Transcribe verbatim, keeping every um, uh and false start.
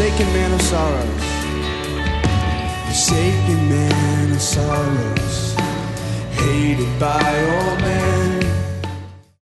forsaken man of sorrows, forsaken man of sorrows, hated by all men.